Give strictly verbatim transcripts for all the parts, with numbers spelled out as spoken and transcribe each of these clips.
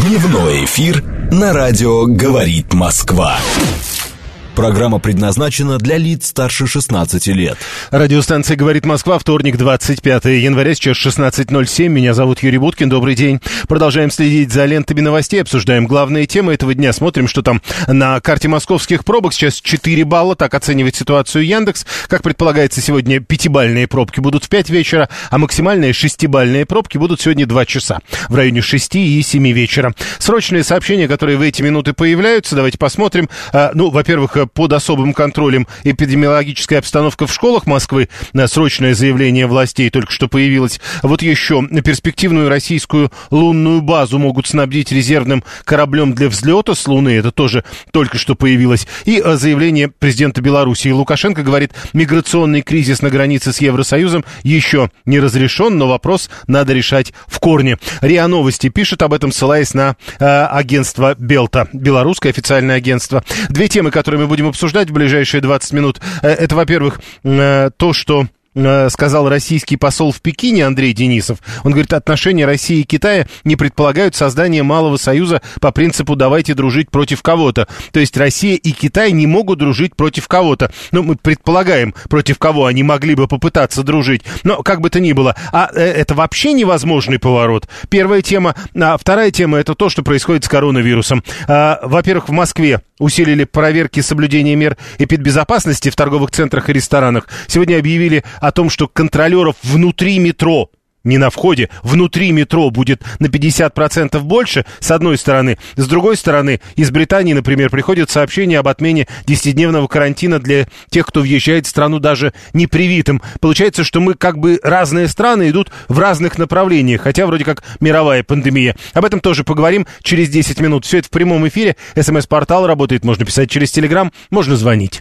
Дневной эфир на радио «Говорит Москва». Программа предназначена для лиц старше шестнадцати лет. Радиостанция «Говорит Москва», вторник, двадцать пятое января, сейчас шестнадцать ноль семь. Меня зовут Юрий Буткин, добрый день. Продолжаем следить за лентами новостей, обсуждаем главные темы этого дня. Смотрим, что там на карте московских пробок. Сейчас четыре балла, так оценивает ситуацию Яндекс. Как предполагается, сегодня пятибалльные пробки будут в пять вечера, а максимальные шестибалльные пробки будут сегодня два часа, в районе шести и семи вечера. Срочные сообщения, которые в эти минуты появляются, давайте посмотрим. Ну, во-первых, под особым контролем эпидемиологическая обстановка в школах Москвы. Срочное заявление властей только что появилось. Вот еще перспективную российскую лунную базу могут снабдить резервным кораблем для взлета с Луны. Это тоже только что появилось. И заявление президента Беларуси. Лукашенко говорит, миграционный кризис на границе с Евросоюзом еще не разрешен, но вопрос надо решать в корне. РИА Новости пишет об этом, ссылаясь на э, агентство Белта, белорусское официальное агентство. Две темы, которые мы будем обсуждать в ближайшие двадцать минут. Это, во-первых, то, что сказал российский посол в Пекине Андрей Денисов. Он говорит, отношения России и Китая не предполагают создание малого союза по принципу «давайте дружить против кого-то». То есть Россия и Китай не могут дружить против кого-то. Ну, мы предполагаем, против кого они могли бы попытаться дружить. Но как бы то ни было. А это вообще невозможный поворот. Первая тема. А вторая тема — это то, что происходит с коронавирусом. А, во-первых, в Москве усилили проверки соблюдения мер эпидбезопасности в торговых центрах и ресторанах. Сегодня объявили о том, что контролеров внутри метро, не на входе, внутри метро будет на пятьдесят процентов больше, с одной стороны. С другой стороны, из Британии, например, приходят сообщения об отмене десятидневного карантина для тех, кто въезжает в страну даже непривитым. Получается, что мы как бы разные страны идут в разных направлениях, хотя вроде как мировая пандемия. Об этом тоже поговорим через десять минут. Все это в прямом эфире. СМС-портал работает, можно писать через Телеграм, можно звонить.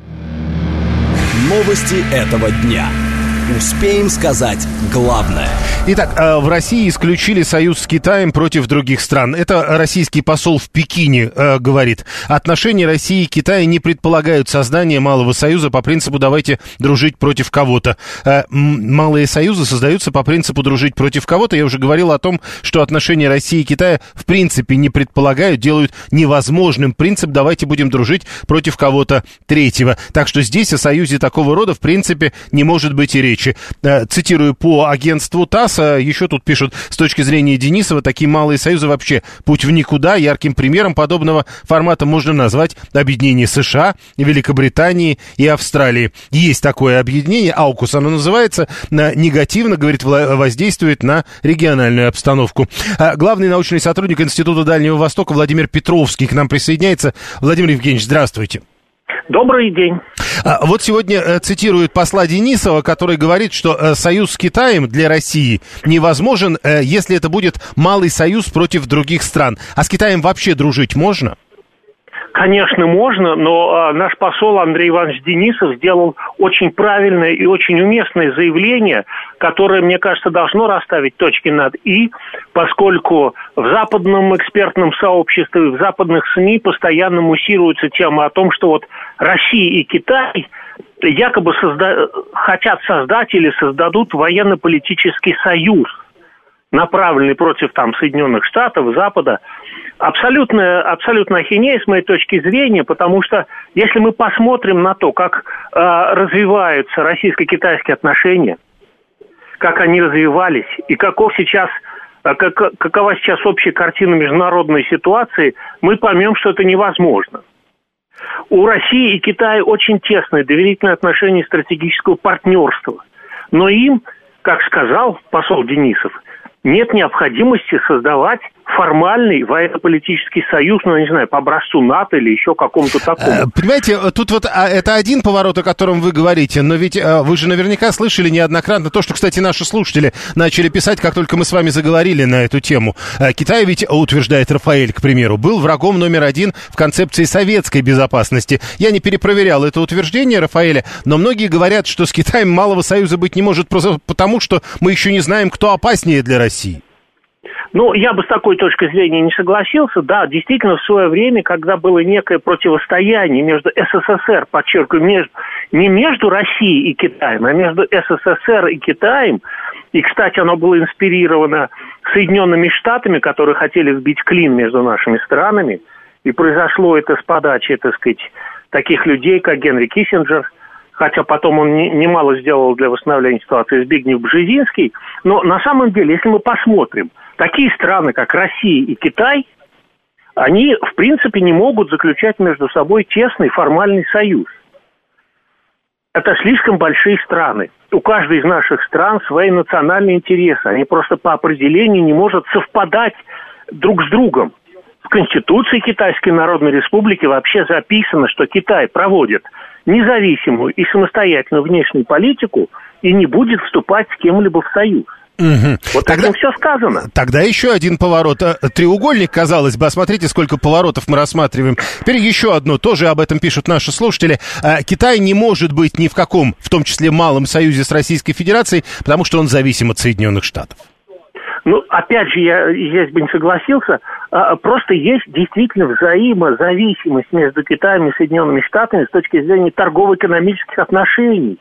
Новости этого дня. Успеем сказать главное. Итак, в России исключили союз с Китаем против других стран. Это российский посол в Пекине э, говорит. Отношения России и Китая не предполагают создание малого союза по принципу «давайте дружить против кого-то». Э, малые союзы создаются по принципу «дружить против кого-то». Я уже говорил о том, что отношения России и Китая в принципе не предполагают, делают невозможным принцип «давайте будем дружить против кого-то третьего». Так что здесь о союзе такого рода в принципе не может быть и речи. Цитирую по агентству ТАСС, еще тут пишут, с точки зрения Денисова, такие малые союзы вообще путь в никуда. Ярким примером подобного формата можно назвать объединение США, Великобритании и Австралии. Есть такое объединение, аукус оно называется, негативно, говорит, воздействует на региональную обстановку. Главный научный сотрудник Института Дальнего Востока Владимир Петровский к нам присоединяется. Владимир Евгеньевич, здравствуйте. Добрый день. Вот сегодня цитирует посла Денисова, который говорит, что союз с Китаем для России невозможен, если это будет малый союз против других стран. А с Китаем вообще дружить можно? Конечно, можно, но наш посол Андрей Иванович Денисов сделал очень правильное и очень уместное заявление, которое, мне кажется, должно расставить точки над «и», поскольку в западном экспертном сообществе, в западных СМИ постоянно муссируется тема о том, что вот Россия и Китай якобы созда- хотят создать или создадут военно-политический союз, направленный против там Соединенных Штатов, Запада. Абсолютно, абсолютно ахинея с моей точки зрения, потому что если мы посмотрим на то, как э, развиваются российско-китайские отношения, как они развивались и каков сейчас, э, как, какова сейчас общая картина международной ситуации, мы поймем, что это невозможно. У России и Китая очень тесные доверительные отношения стратегического партнерства, но им, как сказал посол Денисов, нет необходимости создавать формальный военно-политический союз, ну, я не знаю, по образцу НАТО или еще какому-то такому. Понимаете, тут вот а, это один поворот, о котором вы говорите, но ведь а, вы же наверняка слышали неоднократно то, что, кстати, наши слушатели начали писать, как только мы с вами заговорили на эту тему. А, Китай ведь, утверждает Рафаэль, к примеру, был врагом номер один в концепции советской безопасности. Я не перепроверял это утверждение Рафаэля, но многие говорят, что с Китаем малого союза быть не может просто потому, что мы еще не знаем, кто опаснее для России. Ну, я бы с такой точки зрения не согласился. Да, действительно, в свое время, когда было некое противостояние между СССР, подчеркиваю, между, не между Россией и Китаем, а между СССР и Китаем, и, кстати, оно было инспирировано Соединенными Штатами, которые хотели сбить клин между нашими странами, и произошло это с подачи, так сказать, таких людей, как Генри Киссинджер, хотя потом он не, немало сделал для восстановления ситуации, Збигнев Бжезинский. Но на самом деле, если мы посмотрим, такие страны, как Россия и Китай, они, в принципе, не могут заключать между собой тесный формальный союз. Это слишком большие страны. У каждой из наших стран свои национальные интересы. Они просто по определению не могут совпадать друг с другом. В Конституции Китайской Народной Республики вообще записано, что Китай проводит независимую и самостоятельную внешнюю политику и не будет вступать с кем-либо в союз. Угу. Вот тогда, этим все сказано. Тогда еще один поворот. Треугольник, казалось бы, а смотрите, сколько поворотов мы рассматриваем. Теперь еще одно, тоже об этом пишут наши слушатели. Китай не может быть ни в каком, в том числе малом союзе с Российской Федерацией, потому что он зависим от Соединенных Штатов. Ну, опять же, я здесь бы не согласился. Просто есть действительно взаимозависимость между Китаем и Соединенными Штатами с точки зрения торгово-экономических отношений.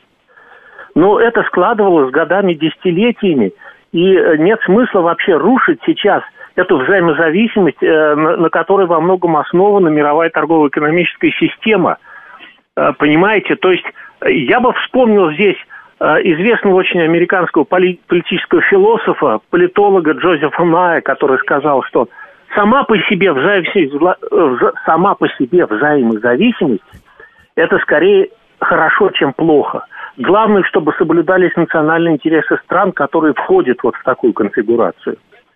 Но это складывалось годами, десятилетиями, и нет смысла вообще рушить сейчас эту взаимозависимость, на которой во многом основана мировая торгово-экономическая система. Понимаете? То есть я бы вспомнил здесь известного очень американского политического философа, политолога Джозефа Ная, который сказал, что сама по себе взаимозависимость, сама по себе взаимозависимость это скорее хорошо, чем плохо. Главное, чтобы соблюдались национальные интересы стран, которые входят вот в такую конфигурацию.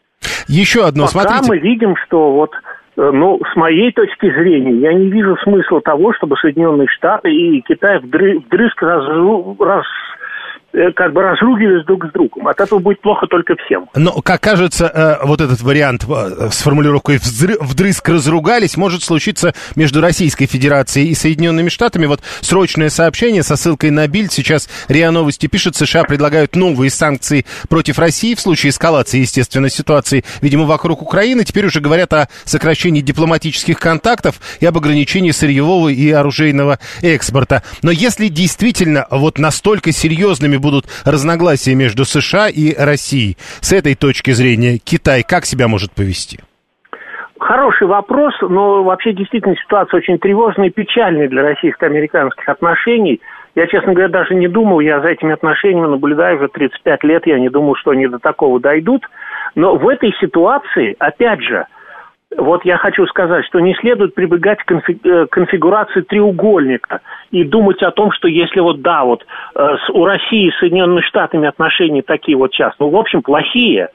Еще одно, Пока смотрите. мы видим, что вот, ну, с моей точки зрения, я не вижу смысла того, чтобы Соединенные Штаты и Китай вдрызг разру... раз... как бы разругивались друг с другом. От этого будет плохо только всем. Но, как кажется, вот этот вариант с формулировкой «вдрызг разругались» может случиться между Российской Федерацией и Соединенными Штатами. Вот срочное сообщение со ссылкой на Бильд. Сейчас РИА Новости пишет, США предлагают новые санкции против России в случае эскалации, естественно, ситуации, видимо, вокруг Украины. Теперь уже говорят о сокращении дипломатических контактов и об ограничении сырьевого и оружейного экспорта. Но если действительно вот настолько серьезными будут разногласия между США и Россией, с этой точки зрения Китай как себя может повести? Хороший вопрос, но вообще действительно ситуация очень тревожная и печальная для российско-американских отношений. Я, честно говоря, даже не думал, я за этими отношениями наблюдаю уже тридцать пять лет, я не думал, что они до такого дойдут. Но в этой ситуации, опять же, вот я хочу сказать, что не следует прибегать к конфи- конфигурации треугольника и думать о том, что если вот да, вот э, с, у России с Соединенными Штатами отношения такие вот сейчас, ну, в общем, плохие,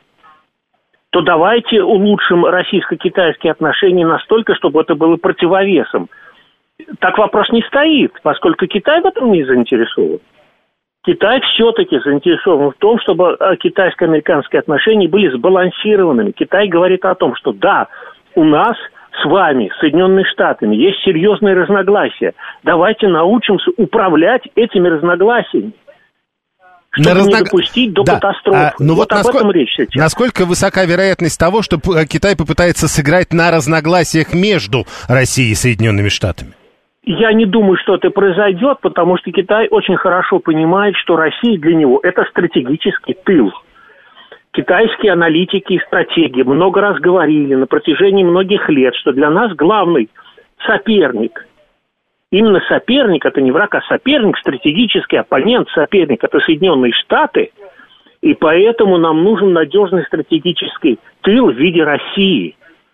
то давайте улучшим российско-китайские отношения настолько, чтобы это было противовесом. Так вопрос не стоит, поскольку Китай в этом не заинтересован. Китай все-таки заинтересован в том, чтобы китайско-американские отношения были сбалансированными. Китай говорит о том, что да, у нас с вами, с Соединенными Штатами, есть серьезные разногласия. Давайте научимся управлять этими разногласиями, чтобы разно... не допустить до да. катастрофы. А, ну вот вот насколько, об этом речь сейчас. Насколько высока вероятность того, что Китай попытается сыграть на разногласиях между Россией и Соединенными Штатами? Я не думаю, что это произойдет, потому что Китай очень хорошо понимает, что Россия для него – это стратегический тыл. Китайские аналитики и стратеги много раз говорили на протяжении многих лет, что для нас главный соперник, именно соперник, это не враг, а соперник, стратегический оппонент, соперник, это Соединенные Штаты, и поэтому нам нужен надежный стратегический тыл в виде России.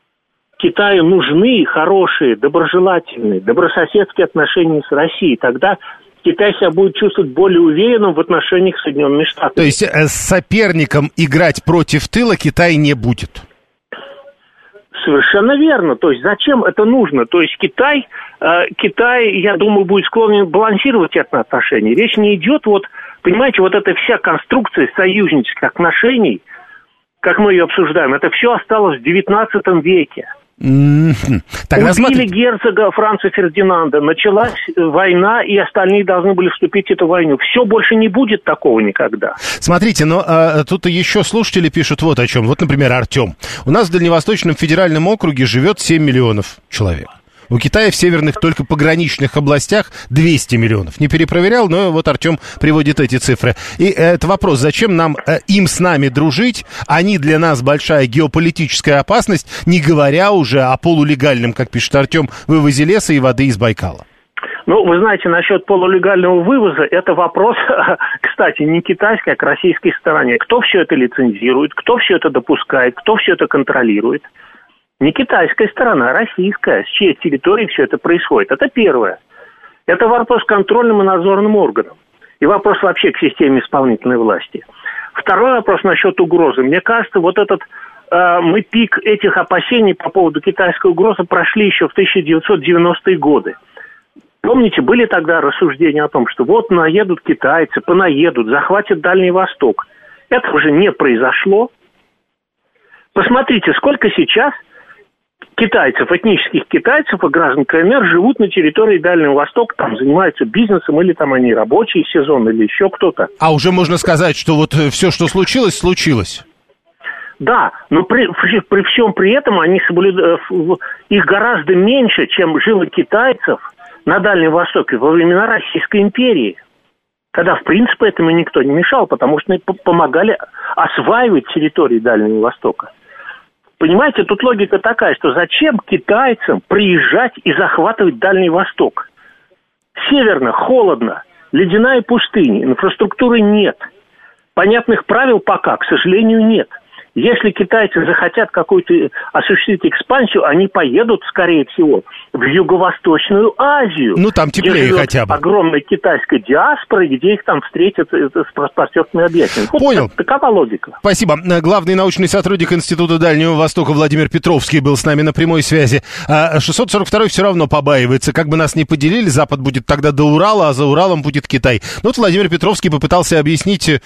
Китаю нужны хорошие, доброжелательные, добрососедские отношения с Россией. Тогда Китай себя будет чувствовать более уверенным в отношениях с Соединенными Штатами. То есть с соперником играть против тыла Китай не будет? Совершенно верно. То есть зачем это нужно? То есть Китай, э, Китай, я думаю, будет склонен балансировать эти отношения. Речь не идет, вот, понимаете, вот эта вся конструкция союзнических отношений, как мы ее обсуждаем, это все осталось в девятнадцатом веке. Mm-hmm. Тогда Убили смотрите. герцога Франца Фердинанда, началась война, и остальные должны были вступить в эту войну. Все, больше не будет такого никогда. Смотрите, но а, тут еще слушатели пишут вот о чем. Вот, например, Артем. У нас в Дальневосточном федеральном округе живет семь миллионов человек. У Китая в северных только пограничных областях двести миллионов. Не перепроверял, но вот Артем приводит эти цифры. И это вопрос, зачем нам э, им с нами дружить? Они для нас большая геополитическая опасность, не говоря уже о полулегальном, как пишет Артем, вывозе леса и воды из Байкала. Ну, вы знаете, насчет полулегального вывоза, это вопрос, кстати, не китайской, а к российской стороне. Кто все это лицензирует, кто все это допускает, кто все это контролирует? Не китайская сторона, а российская, с чьей территории все это происходит. Это первое. Это вопрос к контрольным и надзорным органам. И вопрос вообще к системе исполнительной власти. Второй вопрос насчет угрозы. Мне кажется, вот этот, э, мы пик этих опасений по поводу китайской угрозы прошли еще в тысяча девятьсот девяностые годы. Помните, были тогда рассуждения о том, что вот наедут китайцы, понаедут, захватят Дальний Восток. Это уже не произошло. Посмотрите, сколько сейчас китайцев, этнических китайцев и граждан КНР живут на территории Дальнего Востока, там занимаются бизнесом, или там они рабочие сезон, или еще кто-то. А уже можно сказать, что вот все, что случилось, случилось. Да, но при, при всем при этом они соблюдают, их гораздо меньше, чем жило китайцев на Дальнем Востоке во времена Российской империи. Когда, в принципе, этому никто не мешал, потому что помогали осваивать территории Дальнего Востока. Понимаете, тут логика такая, что зачем китайцам приезжать и захватывать Дальний Восток? Северно, холодно, ледяная пустыня, инфраструктуры нет. Понятных правил пока, к сожалению, нет. Если китайцы захотят какую-то осуществить экспансию, они поедут, скорее всего, в Юго-Восточную Азию. Ну, там теплее хотя бы. Огромная китайская диаспора, где их там встретят с распростертыми объятиями. Вот понял. Такова логика. Спасибо. Главный научный сотрудник Института Дальнего Востока Владимир Петровский был с нами на прямой связи. шестьсот сорок второй все равно побаивается. Как бы нас ни поделили, Запад будет тогда до Урала, а за Уралом будет Китай. Ну, вот Владимир Петровский попытался объяснить,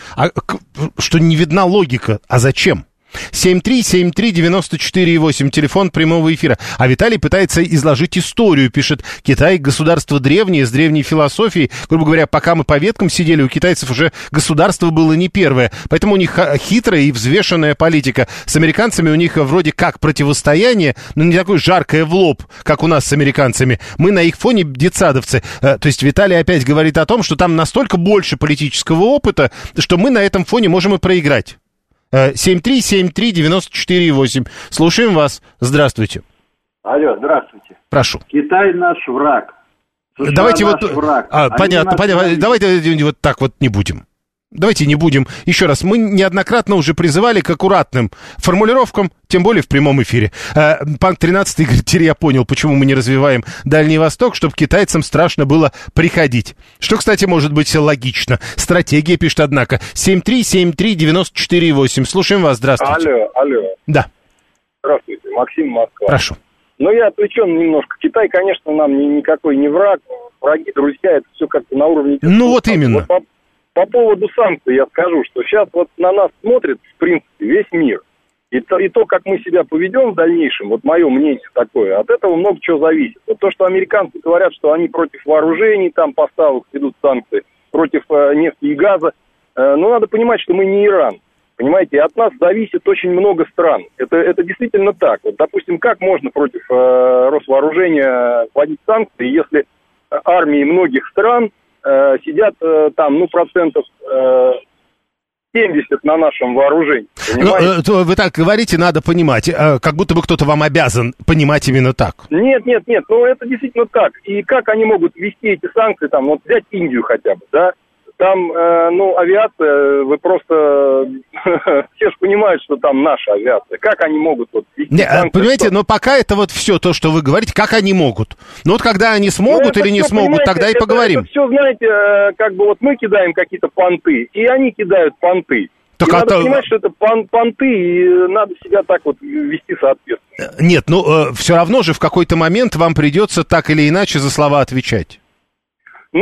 что не видна логика. А зачем? семь три семь три девяносто четыре восемь, телефон прямого эфира. А Виталий пытается изложить историю, пишет: Китай — государство древнее, с древней философией. Грубо говоря, пока мы по веткам сидели, у китайцев уже государство было не первое. Поэтому у них хитрая и взвешенная политика. С американцами у них вроде как противостояние, но не такое жаркое в лоб, как у нас с американцами. Мы на их фоне детсадовцы. То есть Виталий опять говорит о том, что там настолько больше политического опыта, что мы на этом фоне можем и проиграть. семь три семь три девяносто четыре восемь. Слушаем вас. Здравствуйте. Алло, здравствуйте. Прошу. Китай наш враг. США Давайте наш вот... враг. А, понятно, понятно. Давайте вот так вот не будем. Давайте не будем. Еще раз, мы неоднократно уже призывали к аккуратным формулировкам, тем более в прямом эфире. Э, Панк тринадцатый говорит: теперь я понял, почему мы не развиваем Дальний Восток, чтобы китайцам страшно было приходить. Что, кстати, может быть логично. Стратегия, пишет, однако. семь три семь три девяносто четыре восемь. Слушаем вас, здравствуйте. Алло, алло. Да. Здравствуйте, Максим, Москва. Прошу. Ну, я отвлечен немножко. Китай, конечно, нам ни, никакой не враг. Враги, друзья, это все как-то на уровне... Ну, вот именно. Вот по, по поводу санкций я скажу, что сейчас вот на нас смотрит, в принципе, весь мир. И то, и то, как мы себя поведем в дальнейшем, вот мое мнение такое, от этого много чего зависит. Вот то, что американцы говорят, что они против вооружений, там поставок ведут санкции, против э, нефти и газа, э, но надо понимать, что мы не Иран. Понимаете, от нас зависит очень много стран. Это, это действительно так. Вот, допустим, как можно против э, Росвооружения вводить санкции, если армии многих стран э, сидят э, там, ну, процентов э, семьдесят на нашем вооружении. Ну, э, вы так говорите, надо понимать, э, как будто бы кто-то вам обязан понимать именно так. Нет, нет, нет, ну это действительно так. И как они могут ввести эти санкции, там, вот взять Индию хотя бы, да? Там, э, ну, авиация, вы просто... Все же понимают, что там наша авиация. Как они могут вот ввести не, санкции? Понимаете, что... но пока это вот все то, что вы говорите, как они могут. Ну вот когда они смогут ну, или не все, смогут, тогда и это, поговорим. Это все, знаете, как бы вот мы кидаем какие-то понты, и они кидают понты. Так и а надо то... понимать, что это пон- понты, и надо себя так вот вести соответственно. Нет, ну э, все равно же в какой-то момент вам придется так или иначе за слова отвечать. Ну,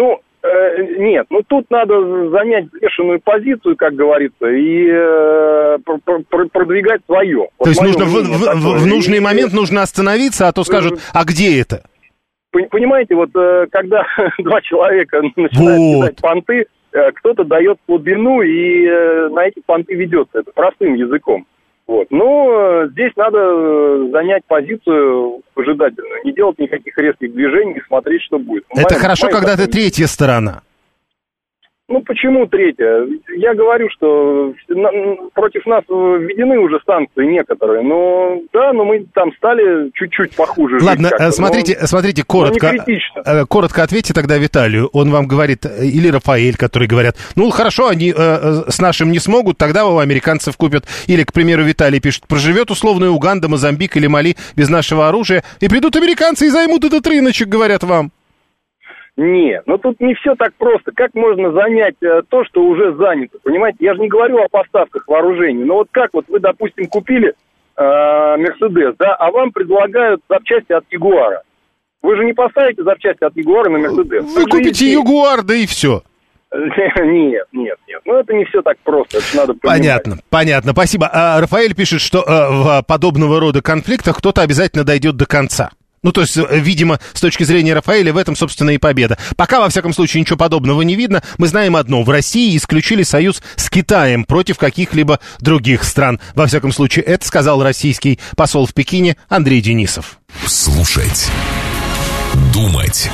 Нет, ну тут надо занять бешеную позицию, как говорится, и э, продвигать свое. То вот есть нужно в, в, в нужный и, момент нужно остановиться, а то скажут, а где это? Понимаете, вот когда два человека начинают вот. кидать понты, кто-то дает глубину и на эти понты ведется, это простым языком. Вот. Но здесь надо занять позицию выжидательную, не делать никаких резких движений и смотреть, что будет. Это моя, хорошо, моя когда ты третья сторона. Ну, почему третья? Я говорю, что против нас введены уже санкции некоторые, но да, но мы там стали чуть-чуть похуже. Ладно, смотрите, но, смотрите, коротко, коротко ответьте тогда Виталию. Он вам говорит, или Рафаэль, которые говорят, ну, хорошо, они э, с нашим не смогут, тогда у американцев купят. Или, к примеру, Виталий пишет, проживет условная Уганда, Мозамбик или Мали без нашего оружия, и придут американцы и займут этот рыночек, говорят вам. Нет, ну тут не все так просто. Как можно занять э, то, что уже занято? Понимаете, я же не говорю о поставках вооружений. Но вот как вот вы, допустим, купили Мерседес, э, да, а вам предлагают запчасти от Ягуара. Вы же не поставите запчасти от Ягуара на Мерседес. Вы так купите Ягуар, да и все. Нет, нет, нет. Ну, это не все так просто. Это надо понимать. Понятно, понятно. Спасибо. А Рафаэль пишет, что э, в подобного рода конфликтах кто-то обязательно дойдет до конца. Ну, то есть, видимо, с точки зрения Рафаэля, в этом, собственно, и победа. Пока, во всяком случае, ничего подобного не видно. Мы знаем одно. В России исключили союз с Китаем против каких-либо других стран. Во всяком случае, это сказал российский посол в Пекине Андрей Денисов. Слушать. Думать.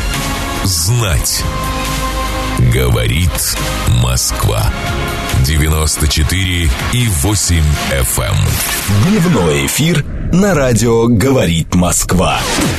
Знать. Говорит Москва. девяносто четыре и восемь эф эм. Дневной эфир на радио «Говорит Москва».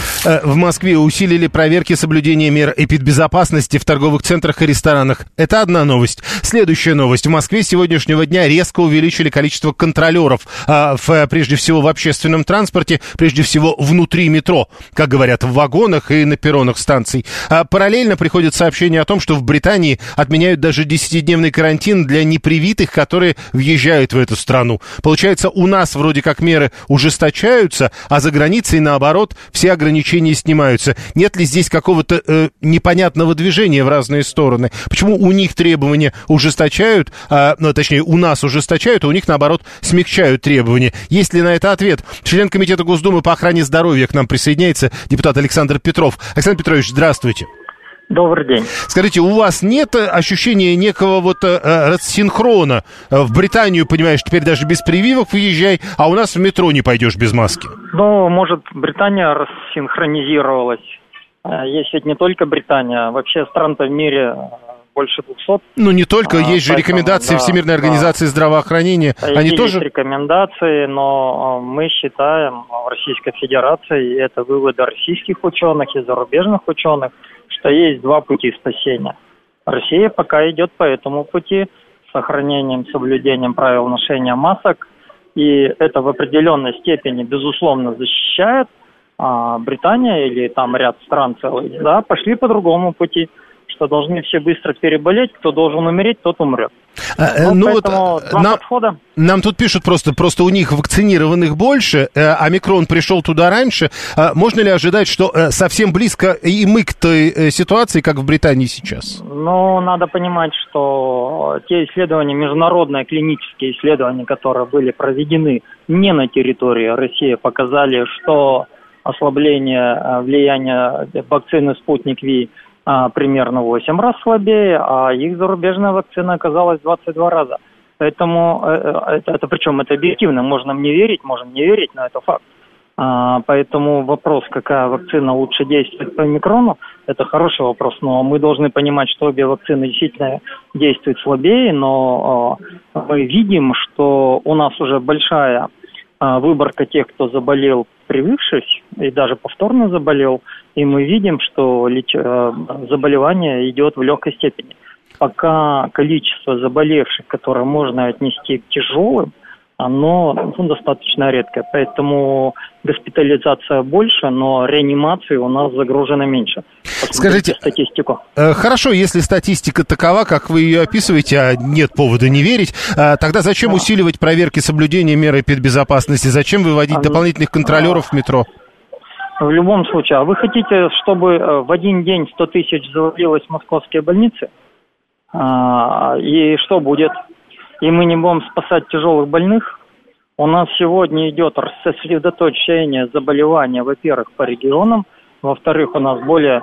В Москве усилили проверки соблюдения мер эпидбезопасности в торговых центрах и ресторанах. Это одна новость. Следующая новость. В Москве с сегодняшнего дня резко увеличили количество контролеров, а, в, прежде всего в общественном транспорте, прежде всего внутри метро, как говорят, в вагонах и на перронах станций. А параллельно приходят сообщения о том, что в Британии отменяют даже десятидневный карантин для непривитых, которые въезжают в эту страну. Получается, у нас вроде как меры ужесточаются, а за границей, наоборот, все ограничения снимаются. Нет ли здесь какого-то э, непонятного движения в разные стороны? Почему у них требования ужесточают, а, ну, точнее, у нас ужесточают, а у них, наоборот, смягчают требования? Есть ли на это ответ? Член Комитета Госдумы по охране здоровья к нам присоединяется депутат Александр Петров. Александр Петрович, здравствуйте. Добрый день. Скажите, у вас нет ощущения некого вот э, рассинхрона? В Британию, понимаешь, теперь даже без прививок выезжай, а у нас в метро не пойдешь без маски. Ну, может, Британия рассинхронизировалась. Есть ведь не только Британия, вообще стран-то в мире больше двухсот. Ну, не только, есть а, же поэтому, рекомендации да, Всемирной организации да. здравоохранения. Они есть тоже... рекомендации, но мы считаем в Российской Федерации, и это выводы российских ученых и зарубежных ученых, что есть два пути спасения. Россия пока идет по этому пути с сохранением, соблюдением правил ношения масок, и это в определенной степени, безусловно, защищает. А Британия или там ряд стран целых, да, пошли по другому пути, что должны все быстро переболеть, кто должен умереть, тот умрет. А, ну, ну вот нам, нам тут пишут просто, просто у них вакцинированных больше, а омикрон пришел туда раньше. Можно ли ожидать, что совсем близко и мы к той ситуации, как в Британии сейчас? Ну, надо понимать, что те исследования, международные клинические исследования, которые были проведены не на территории России, показали, что ослабление влияния вакцины «Спутник Ви» примерно в восемь раз слабее, а их зарубежная вакцина оказалась в двадцать два раза. Поэтому, это, это причем это объективно, можно мне верить, можем не верить, но это факт. А, поэтому вопрос, какая вакцина лучше действует по омикрону, это хороший вопрос, но мы должны понимать, что обе вакцины действительно действуют слабее, но а, мы видим, что у нас уже большая а, выборка тех, кто заболел, привившись, и даже повторно заболел, и мы видим, что леч... заболевание идет в легкой степени. Пока количество заболевших, которое можно отнести к тяжелым, оно ну, достаточно редкое. Поэтому госпитализация больше, но реанимации у нас загружено меньше. Посмотрите Скажите, статистику. Э, хорошо, если статистика такова, как вы ее описываете, а нет повода не верить, э, тогда зачем да. усиливать проверки соблюдения мер эпидбезопасности? Зачем выводить а, дополнительных контролеров а, в метро? В любом случае, а вы хотите, чтобы в один день сто тысяч завалилось в московские больницы? А, и что будет? И мы не будем спасать тяжелых больных? У нас сегодня идет сосредоточение заболевания, во-первых, по регионам, во-вторых, у нас более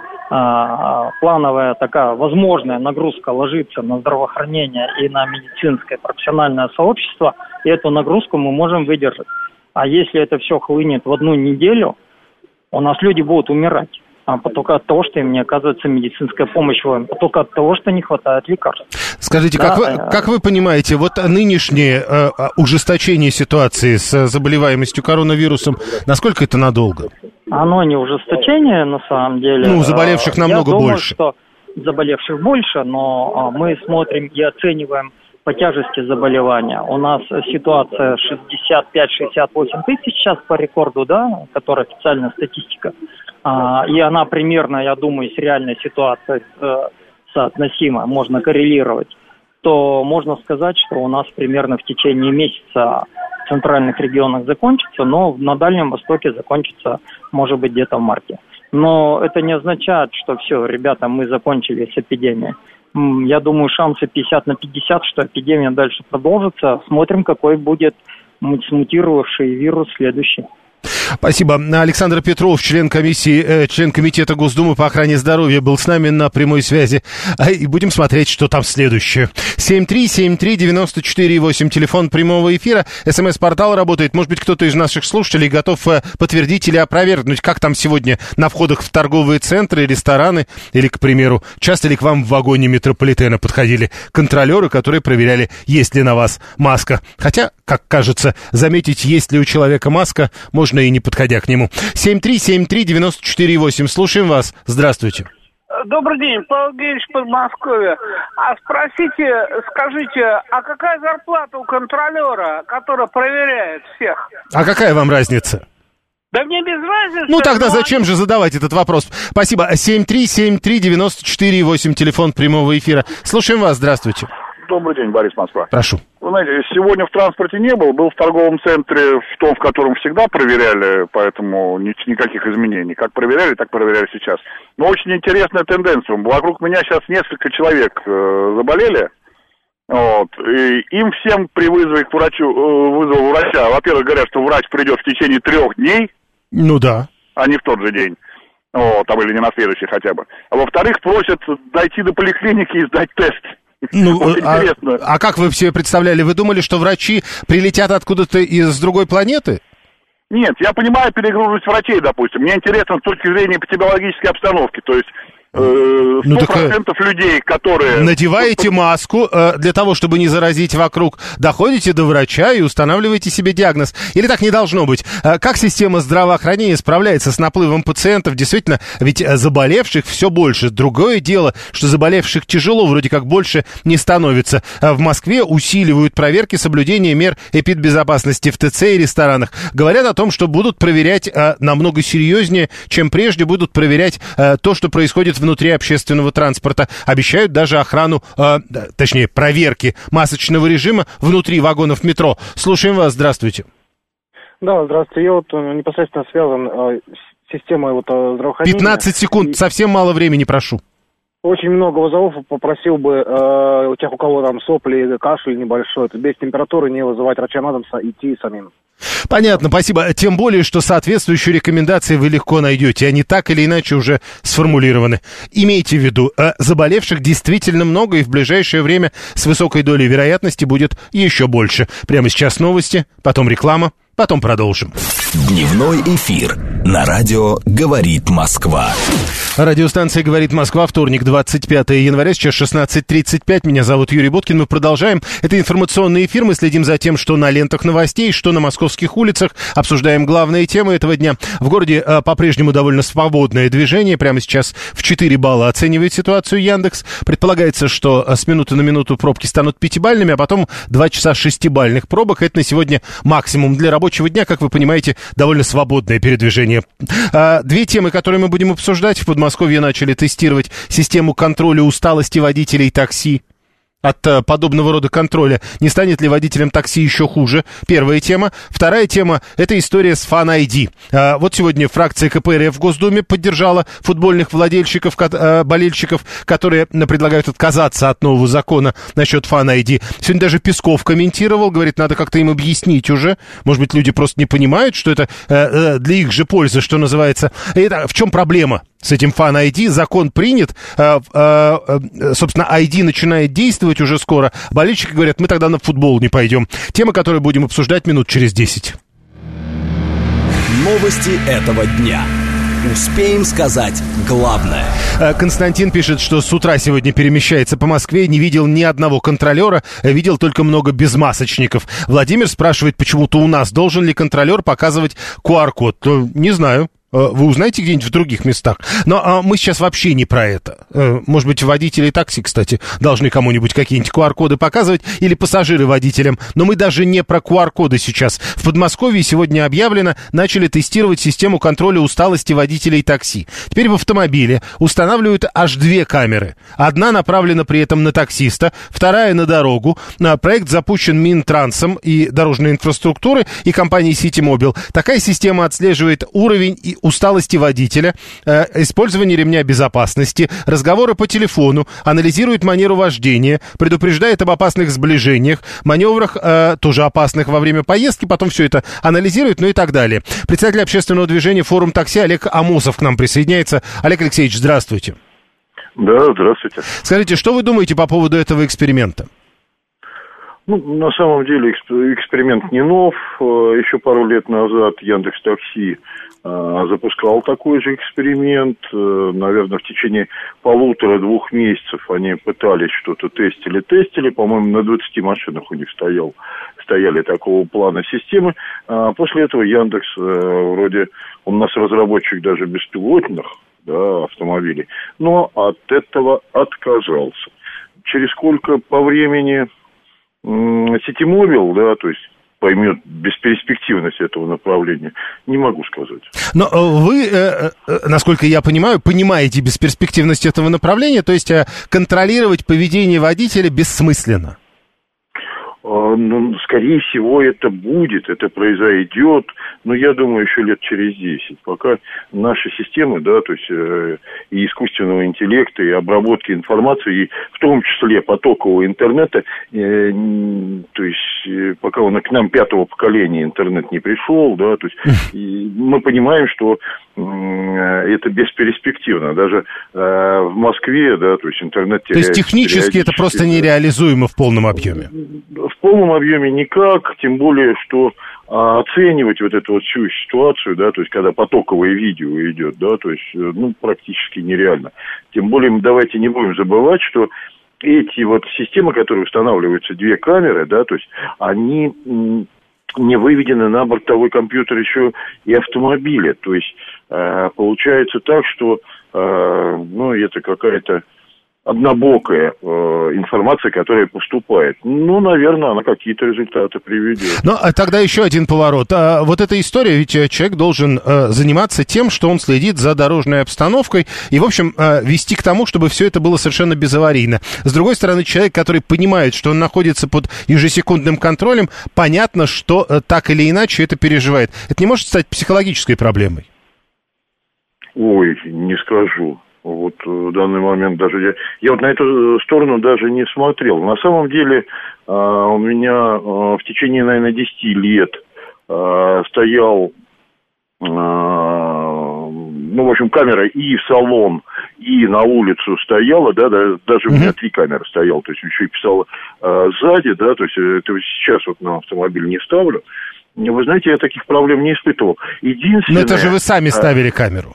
а, плановая такая возможная нагрузка ложится на здравоохранение и на медицинское профессиональное сообщество, и эту нагрузку мы можем выдержать. А если это все хлынет в одну неделю, у нас люди будут умирать. А только от того, что им не оказывается медицинская помощь, только от того, что не хватает лекарств. Скажите, да, как, вы, э... как вы понимаете, вот нынешнее э, ужесточение ситуации с заболеваемостью коронавирусом, насколько это надолго? Оно не ужесточение, на самом деле. Ну, заболевших намного Я думаю, больше. Что заболевших больше, но мы смотрим и оцениваем по тяжести заболевания. У нас ситуация шестьдесят пять - шестьдесят восемь тысяч сейчас по рекорду, да, которая официальная статистика. А, и она примерно, я думаю, с реальной ситуацией э, соотносима, можно коррелировать. То можно сказать, что у нас примерно в течение месяца в центральных регионах закончится, но на Дальнем Востоке закончится, может быть, где-то в марте. Но это не означает, что все, ребята, мы закончили с эпидемией. Я думаю, шансы пятьдесят на пятьдесят, что эпидемия дальше продолжится. Смотрим, какой будет смутировавший вирус следующий. Спасибо. Александр Петров, член комиссии, э, член комитета Госдумы по охране здоровья, был с нами на прямой связи. И будем смотреть, что там следующее. семь три семь три девять четыре восемь, телефон прямого эфира. СМС-портал работает. Может быть, кто-то из наших слушателей готов э, подтвердить или опровергнуть, как там сегодня на входах в торговые центры, рестораны, или, к примеру, часто ли к вам в вагоне метрополитена подходили контролеры, которые проверяли, есть ли на вас маска. Хотя, как кажется, заметить, есть ли у человека маска, можно и не подходя к нему. семь три семь три девять четыре восемь. Слушаем вас. Здравствуйте. Добрый день, Павел Георгиевич, Подмосковье. А спросите, скажите, а какая зарплата у контролера, который проверяет всех? А какая вам разница? Да мне без разницы. Ну тогда зачем же задавать этот вопрос? Спасибо. семь три семь три девять четыре восемь, телефон прямого эфира. Слушаем вас. Здравствуйте. Добрый день, Борис, Москва. Прошу. Вы знаете, сегодня в транспорте не был, был в торговом центре, в том, в котором всегда проверяли, поэтому ни, никаких изменений. Как проверяли, так проверяли сейчас. Но очень интересная тенденция. Вокруг меня сейчас несколько человек э, заболели. Вот, и им всем при вызове к врачу, э, вызову врача, во-первых, говорят, что врач придет в течение трех дней. Ну да. А не в тот же день. Вот, там, или не на следующий хотя бы. А во-вторых, просят дойти до поликлиники и сдать тест. Ну, вот а, а как вы все представляли? Вы думали, что врачи прилетят откуда-то из другой планеты? Нет, я понимаю перегруженность врачей, допустим. Мне интересно с точки зрения эпидемиологической обстановки. То есть сто процентов ну, людей, которые... Надеваете маску э, для того, чтобы не заразить вокруг, доходите до врача и устанавливаете себе диагноз. Или так не должно быть? Э, как система здравоохранения справляется с наплывом пациентов? Действительно, ведь заболевших все больше. Другое дело, что заболевших тяжело, вроде как больше не становится. В Москве усиливают проверки соблюдения мер эпидбезопасности в ТЦ и ресторанах. Говорят о том, что будут проверять э, намного серьезнее, чем прежде будут проверять э, то, что происходит в внутри общественного транспорта. Обещают даже охрану, э, точнее, проверки масочного режима внутри вагонов метро. Слушаем вас. Здравствуйте. Да, здравствуйте. Я вот непосредственно связан э, с системой вот, здравоохранения. пятнадцать секунд. И... Совсем мало времени, прошу. Очень много вызовов. Попросил бы э, у тех, у кого там сопли, кашель небольшой, без температуры не вызывать врача на дом, идти самим. Понятно, спасибо. Тем более, что соответствующие рекомендации вы легко найдете. Они так или иначе уже сформулированы. Имейте в виду, заболевших действительно много, и в ближайшее время с высокой долей вероятности будет еще больше. Прямо сейчас новости, потом реклама, потом продолжим. Дневной эфир на радио «Говорит Москва». Радиостанция «Говорит Москва», вторник, двадцать пятое января, сейчас шестнадцать тридцать пять. Меня зовут Юрий Буткин. Мы продолжаем. Это информационный эфир. Мы следим за тем, что на лентах новостей, что на московских улицах. Обсуждаем главные темы этого дня. В городе а, по-прежнему довольно свободное движение. Прямо сейчас в четыре балла оценивает ситуацию Яндекс. Предполагается, что а, с минуты на минуту пробки станут пятибалльными, а потом два часа шестибалльных пробок. Это на сегодня максимум для рабочего дня. Как вы понимаете, довольно свободное передвижение. А, две темы, которые мы будем обсуждать. В Подмосковье начали тестировать систему контроля усталости водителей такси. от э, подобного рода контроля? Не станет ли водителям такси еще хуже? Первая тема. Вторая тема – это история с Fan ай ди. Э, вот сегодня фракция ка пэ эр эф в Госдуме поддержала футбольных владельщиков, э, болельщиков, которые э, предлагают отказаться от нового закона насчет Fan ай ди. Сегодня даже Песков комментировал, говорит, надо как-то им объяснить уже. Может быть, люди просто не понимают, что это э, э, для их же пользы, что называется. Это, в чем проблема с этим Fan ай ди? Закон принят, э, э, э, собственно, ай ди начинает действовать уже скоро. Болельщики говорят, мы тогда на футбол не пойдем. Тема, которую будем обсуждать минут через десять. Новости этого дня. Успеем сказать главное. Константин пишет, что с утра сегодня перемещается по Москве, не видел ни одного контролера, видел только много безмасочников. Владимир спрашивает, почему-то у нас должен ли контролер показывать ку ар код? Не знаю. Вы узнаете где-нибудь в других местах. Но а, мы сейчас вообще не про это. Может быть, водители такси, кстати, должны кому-нибудь какие-нибудь ку ар коды показывать, или пассажиры водителям. Но мы даже не про ку ар коды сейчас. В Подмосковье сегодня объявлено, начали тестировать систему контроля усталости водителей такси. Теперь в автомобиле устанавливают аж две камеры. Одна направлена при этом на таксиста, вторая на дорогу. Проект запущен Минтрансом и дорожной инфраструктуры, и компанией Ситимобил. Такая система отслеживает уровень и усталости водителя, э, использование ремня безопасности, разговоры по телефону, анализирует манеру вождения, предупреждает об опасных сближениях, маневрах, э, тоже опасных во время поездки, потом все это анализирует, ну и так далее. Председатель общественного движения «Форум такси» Олег Амосов к нам присоединяется. Олег Алексеевич, здравствуйте. Да, здравствуйте. Скажите, что вы думаете по поводу этого эксперимента? Ну, на самом деле эксперимент не нов. Еще пару лет назад Яндекс.Такси запускал такой же эксперимент. Наверное, в течение полутора-двух месяцев они пытались что-то тестили-тестили. По-моему, на двадцати машинах у них стоял, стояли такого плана системы. После этого Яндекс, вроде, он у нас разработчик даже беспилотных, да, автомобилей, но от этого отказался. Через сколько по времени Ситимобил, да, то есть поймет бесперспективность этого направления, не могу сказать. Но вы, э, э, насколько я понимаю, понимаете бесперспективность этого направления, то есть э, контролировать поведение водителя бессмысленно. Ну, скорее всего, это будет, это произойдет, но я думаю, еще лет через десять. Пока наши системы, да, то есть э, и искусственного интеллекта, и обработки информации, и в том числе потокового интернета, э, то есть э, пока он к нам пятого поколения интернет не пришел, да, то есть и мы понимаем, что э, это бесперспективно. Даже э, в Москве, да, то есть интернет теряется. То есть технически это просто нереализуемо в полном объеме? В полном объеме никак, тем более, что а, оценивать вот эту вот всю ситуацию, да, то есть когда потоковое видео идет, да, то есть, ну, практически нереально. Тем более, давайте не будем забывать, что эти вот системы, которые устанавливаются, две камеры, да, то есть они м, не выведены на бортовой компьютер еще и автомобиля. То есть э, получается так, что, э, ну, это какая-то однобокая э, информация, которая поступает. Ну, наверное, она какие-то результаты приведет. Ну, а тогда еще один поворот. А, вот эта история, ведь человек должен э, заниматься тем, что он следит за дорожной обстановкой и, в общем, э, вести к тому, чтобы все это было совершенно безаварийно. С другой стороны, человек, который понимает, что он находится под ежесекундным контролем, понятно, что э, так или иначе это переживает. Это не может стать психологической проблемой? Ой, не скажу. Вот в данный момент даже я, я вот на эту сторону даже не смотрел. На самом деле а, у меня а, в течение, наверное, десяти лет а, стоял, а, ну, в общем, камера и в салон, и на улицу стояла, да, да, даже у меня три камеры стояла, то есть еще и писала а, сзади, да, то есть это сейчас вот на автомобиль не ставлю. Вы знаете, я таких проблем не испытывал. Единственное... Но это же вы сами ставили камеру.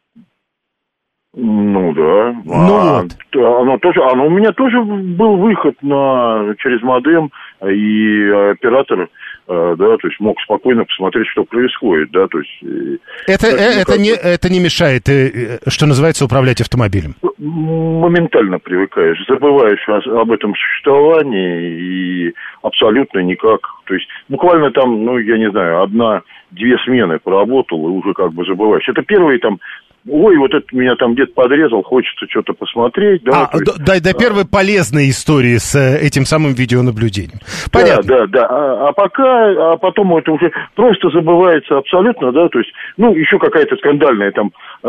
Ну да. Ну а, вот. Оно тоже, оно, у меня тоже был выход на, через модем, и оператор, да, то есть мог спокойно посмотреть, что происходит, да, то есть... Это, так, это, ну, не, это не мешает, что называется, управлять автомобилем? Моментально привыкаешь, забываешь об этом существовании и абсолютно никак, то есть буквально там, ну, я не знаю, одна-две смены поработал и уже как бы забываешь. Это первые там ой, вот это меня там где-то подрезал, хочется что-то посмотреть. Да, а, есть, до, до а... первой полезной истории с этим самым видеонаблюдением. Понятно. Да, да, да. А, а пока, а потом это уже просто забывается абсолютно, да, то есть, ну, еще какая-то скандальная там,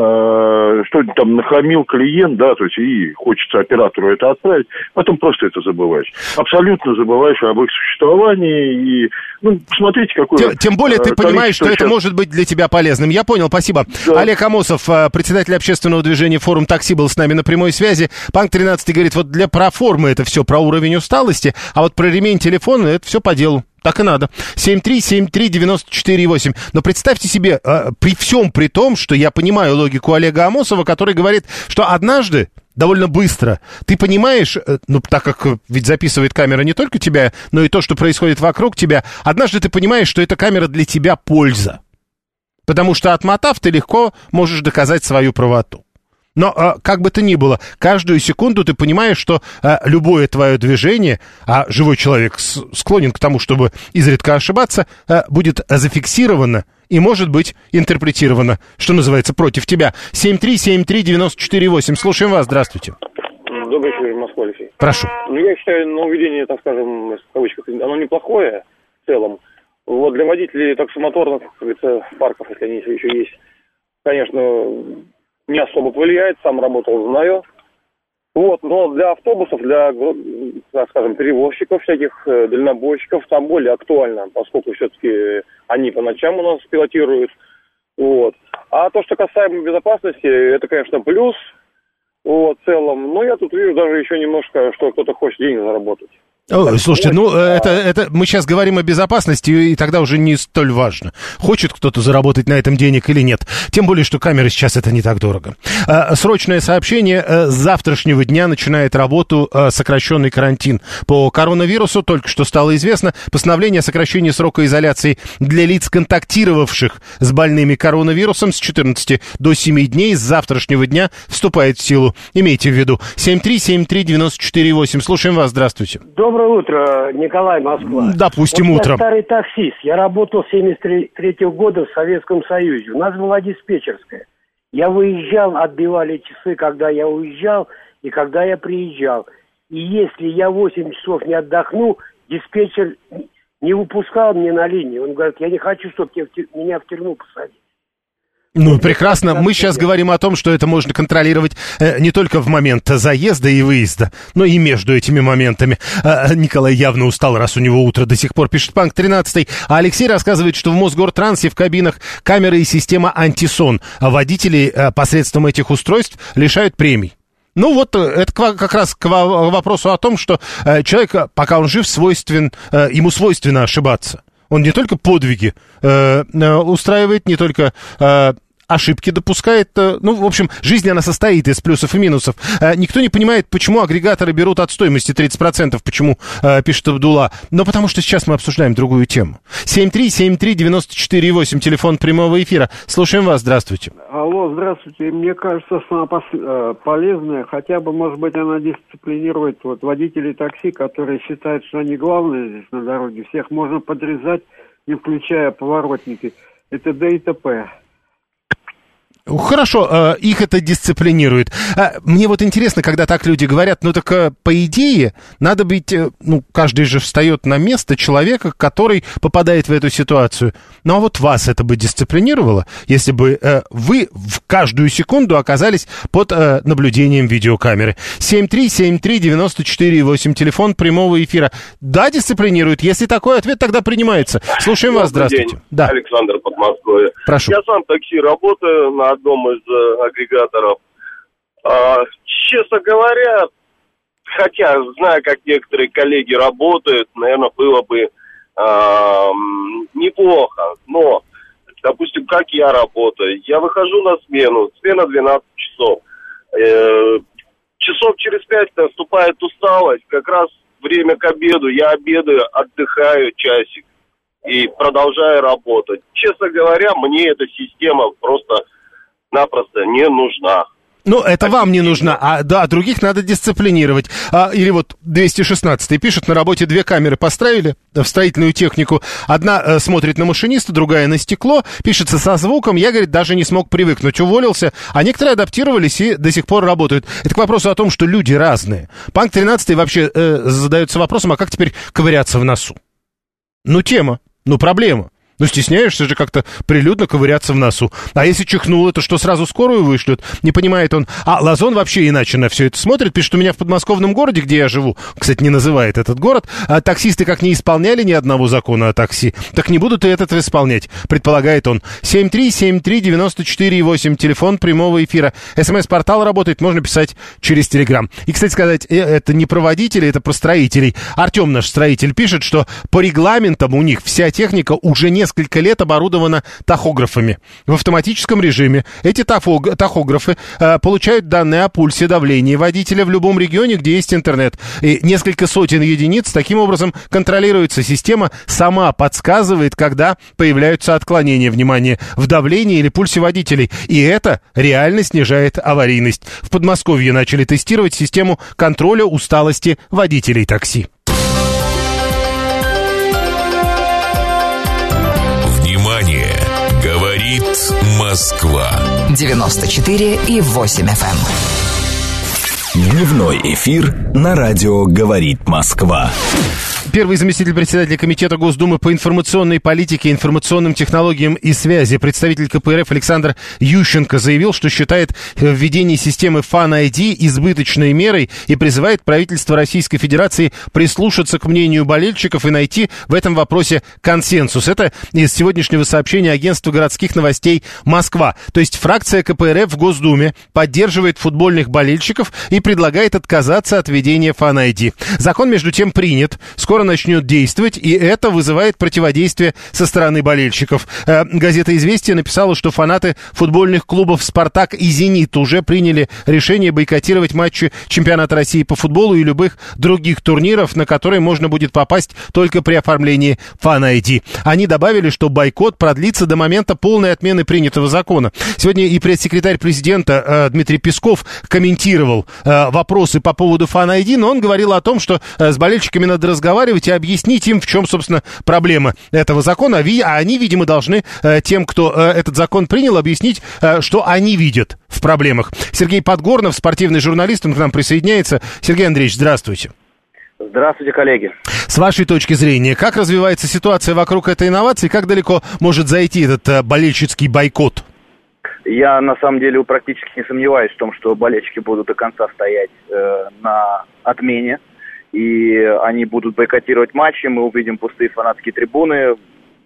э, что-нибудь там нахамил клиент, да, то есть, и хочется оператору это отправить, потом просто это забываешь. Абсолютно забываешь об их существовании и, ну, смотрите, какой... Тем, тем более ты понимаешь, что сейчас... это может быть для тебя полезным. Я понял, спасибо. Да. Олег Амосов, председатель общественного движения «Форум такси», был с нами на прямой связи. Панк тринадцатый говорит, вот для проформы это все про уровень усталости, а вот про ремень телефона это все по делу. Так и надо. семь три семь три девять четыре восемь. Но представьте себе, э, при всем при том, что я понимаю логику Олега Амосова, который говорит, что однажды, довольно быстро, ты понимаешь, э, ну, так как ведь записывает камера не только тебя, но и то, что происходит вокруг тебя, однажды ты понимаешь, что эта камера для тебя польза. Потому что, отмотав, ты легко можешь доказать свою правоту. Но, э, как бы то ни было, каждую секунду ты понимаешь, что э, любое твое движение, а живой человек с, склонен к тому, чтобы изредка ошибаться, э, будет зафиксировано и может быть интерпретировано, что называется, против тебя. семь три семь три девять четыре восемь. Слушаем вас, здравствуйте. Добрый вечер, Москва, Алексей. Прошу. Ну, я считаю, нововведение, так скажем, в кавычках, оно неплохое в целом. Вот для водителей таксомоторных, как говорится, парков, если они еще есть, конечно, не особо повлияет, сам работал, знаю. Вот, но для автобусов, для, так скажем, перевозчиков всяких, дальнобойщиков, там более актуально, поскольку все-таки они по ночам у нас пилотируют. Вот. А то, что касаемо безопасности, это, конечно, плюс, вот, в целом. Но я тут вижу даже еще немножко, что кто-то хочет денег заработать. О, слушайте, ну это, это мы сейчас говорим о безопасности, и тогда уже не столь важно, хочет кто-то заработать на этом денег или нет. Тем более, что камеры сейчас это не так дорого. Срочное сообщение. С завтрашнего дня начинает работу сокращенный карантин по коронавирусу. Только что стало известно постановление о сокращении срока изоляции для лиц, контактировавших с больными коронавирусом, с четырнадцати до семи дней. С завтрашнего дня вступает в силу. Имейте в виду. семь три семь три девять четыре восемь. Слушаем вас. Здравствуйте. Доброе утро, Николай, Москва. Допустим, вот утром. Я старый таксист. Я работал с семьдесят третьего года в Советском Союзе. У нас была диспетчерская. Я выезжал, отбивали часы, когда я уезжал и когда я приезжал. И если я восемь часов не отдохну, диспетчер не выпускал меня на линию. Он говорит, я не хочу, чтобы меня в тюрьму посадили. Ну, прекрасно. Мы сейчас говорим о том, что это можно контролировать э, не только в момент заезда и выезда, но и между этими моментами. Э, Николай явно устал, раз у него утро до сих пор, пишет Панк тринадцатый. А Алексей рассказывает, что в Мосгортрансе в кабинах камеры и система антисон, а водителей э, посредством этих устройств лишают премий. Ну вот, это как раз к вопросу о том, что э, человек, пока он жив, свойствен, э, ему свойственно ошибаться. Он не только подвиги э, устраивает, не только э, ошибки допускает. Э, ну, в общем, жизнь, она состоит из плюсов и минусов. Э, никто не понимает, почему агрегаторы берут от стоимости тридцать процентов, почему, э, пишет Абдулла. Но потому что сейчас мы обсуждаем другую тему. семь три семь три девять четыре восемь, телефон прямого эфира. Слушаем вас, здравствуйте. Алло, здравствуйте. Мне кажется, самое пос... полезное, хотя бы, может быть, она дисциплинирует вот, водителей такси, которые считают, что они главные здесь на дороге. Всех можно подрезать, не включая поворотники. Это т.д. и т.п. Хорошо, э, их это дисциплинирует. Э, мне вот интересно, когда так люди говорят, ну так э, по идее надо быть, э, ну каждый же встает на место человека, который попадает в эту ситуацию. Ну а вот вас это бы дисциплинировало, если бы э, вы в каждую секунду оказались под э, наблюдением видеокамеры. семь три семь три девять четыре восемь, телефон прямого эфира. Да, дисциплинирует. Если такой ответ, тогда принимается. Слушаем вас, здравствуйте. Да. Александр, Подмосковье. Прошу. Я сам такси работаю на одном из э, агрегаторов. А, честно говоря, хотя знаю, как некоторые коллеги работают, наверное, было бы а, неплохо. Но, допустим, как я работаю, я выхожу на смену, смена двенадцать часов. Э, часов через пять наступает усталость, как раз время к обеду, я обедаю, отдыхаю часик и продолжаю работать. Честно говоря, мне эта система просто напросто не нужна. Ну, это вам не нужно, а да, других надо дисциплинировать. А, или вот двести шестнадцатый пишет, на работе две камеры поставили в строительную технику. Одна э, смотрит на машиниста, другая на стекло, пишется со звуком. Я, говорит, даже не смог привыкнуть, уволился. А некоторые адаптировались и до сих пор работают. Это к вопросу о том, что люди разные. Панк тринадцатый вообще э, задается вопросом, а как теперь ковыряться в носу? Ну, тема, ну, проблема. Ну, стесняешься же как-то прилюдно ковыряться в носу. А если чихнул, это что, сразу скорую вышлют? Не понимает он. А Лазон вообще иначе на все это смотрит. Пишет, у меня в подмосковном городе, где я живу, кстати, не называет этот город, а таксисты как не исполняли ни одного закона о такси, так не будут и этот исполнять, предполагает он. семь три семь три девять четыре восемь, телефон прямого эфира. СМС-портал работает, можно писать через Телеграм. И, кстати сказать, это не про водителей, это про строителей. Артем, наш строитель, пишет, что по регламентам у них вся техника уже не несколько лет оборудована тахографами. В автоматическом режиме эти тафог... тахографы э, получают данные о пульсе, давлении водителя в любом регионе, где есть интернет. И несколько сотен единиц таким образом контролируется. Система сама подсказывает, когда появляются отклонения внимания в давлении или пульсе водителей. И это реально снижает аварийность. В Подмосковье начали тестировать систему контроля усталости водителей такси. Говорит Москва. девяносто четыре и восемь эф эм. Дневной эфир на радио «Говорит Москва». Первый заместитель председателя Комитета Госдумы по информационной политике, информационным технологиям и связи, представитель ка пэ эр эф Александр Ющенко заявил, что считает введение системы Fan ай ди избыточной мерой и призывает правительство Российской Федерации прислушаться к мнению болельщиков и найти в этом вопросе консенсус. Это из сегодняшнего сообщения агентства городских новостей «Москва». То есть фракция ка пэ эр эф в Госдуме поддерживает футбольных болельщиков и предлагает отказаться от введения Fan ай ди. Закон, между тем, принят. Скоро начнет действовать, и это вызывает противодействие со стороны болельщиков. Э, газета «Известия» написала, что фанаты футбольных клубов «Спартак» и «Зенит» уже приняли решение бойкотировать матчи чемпионата России по футболу и любых других турниров, на которые можно будет попасть только при оформлении Fan ай ди. Они добавили, что бойкот продлится до момента полной отмены принятого закона. Сегодня и пресс-секретарь президента э, Дмитрий Песков комментировал э, вопросы по поводу Fan ай ди, но он говорил о том, что э, с болельщиками надо разговаривать и объяснить им, в чем, собственно, проблема этого закона. А они, видимо, должны э, тем, кто э, этот закон принял, объяснить, э, что они видят в проблемах. Сергей Подгорнов, спортивный журналист, он к нам присоединяется. Сергей Андреевич, здравствуйте. Здравствуйте, коллеги. С вашей точки зрения, как развивается ситуация вокруг этой инновации, как далеко может зайти этот э, болельщицкий бойкот? Я, на самом деле, практически не сомневаюсь в том, что болельщики будут до конца стоять э, на отмене. И они будут бойкотировать матчи, мы увидим пустые фанатские трибуны.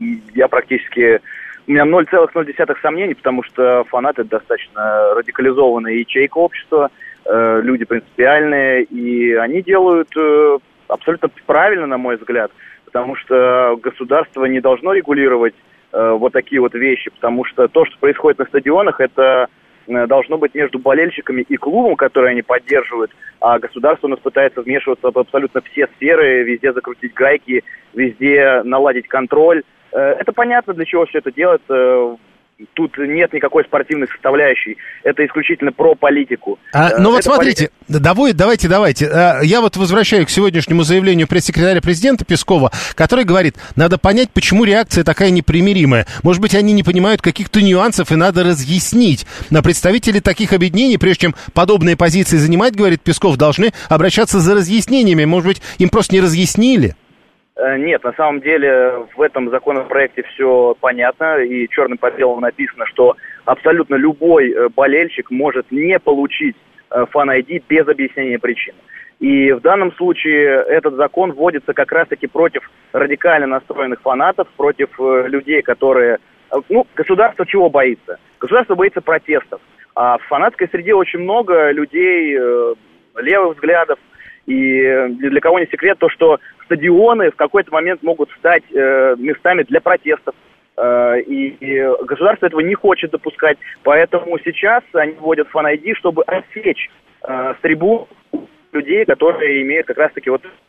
Я практически... У меня ноль целых ноль десятых сомнений, потому что фанаты достаточно радикализованная ячейка общества, э, люди принципиальные, и они делают э, абсолютно правильно, на мой взгляд, потому что государство не должно регулировать э, вот такие вот вещи, потому что то, что происходит на стадионах, это... должно быть между болельщиками и клубом, который они поддерживают, а государство у нас пытается вмешиваться в абсолютно все сферы, везде закрутить гайки, везде наладить контроль. Это понятно, для чего все это делается. Тут нет никакой спортивной составляющей. Это исключительно про политику. А, ну вот это смотрите, поли... давай, давайте, давайте. Я вот возвращаюсь к сегодняшнему заявлению пресс-секретаря президента Пескова, который говорит, надо понять, почему реакция такая непримиримая. Может быть, они не понимают каких-то нюансов, и надо разъяснить. Но представители таких объединений, прежде чем подобные позиции занимать, говорит Песков, должны обращаться за разъяснениями. Может быть, им просто не разъяснили? Нет, на самом деле в этом законопроекте все понятно, и черным по белому написано, что абсолютно любой болельщик может не получить Fan ай ди без объяснения причин. И в данном случае этот закон вводится как раз-таки против радикально настроенных фанатов, против людей, которые... Ну, государство чего боится? Государство боится протестов. А в фанатской среде очень много людей левых взглядов, и для кого не секрет то, что стадионы в какой-то момент могут стать э, местами для протестов. Э, и, и государство этого не хочет допускать. Поэтому сейчас они вводят Fan ай ди, чтобы отсечь э, с трибун людей, которые имеют как раз-таки вот...